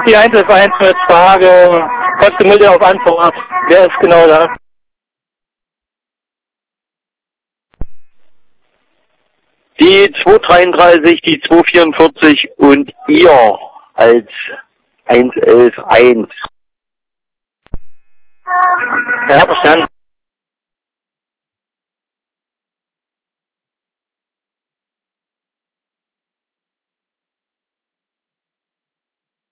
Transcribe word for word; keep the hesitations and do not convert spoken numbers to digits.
die eins elf eins mit Frage, trotzdem bitte auf Antwort. Wer ist genau da? Die zwei dreiunddreißig, die zwei vierundvierzig und ihr als eins elf eins. Ja, verstanden.